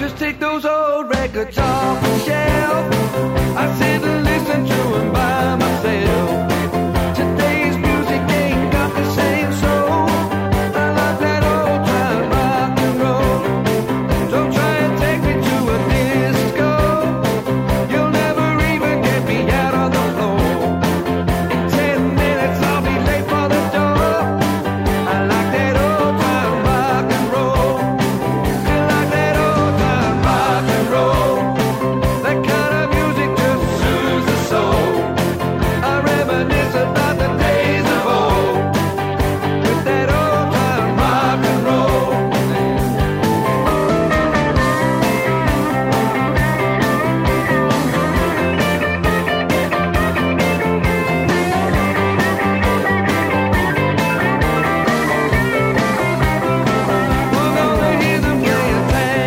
Just take those old records off the shelf. I sit and listen to them by myself.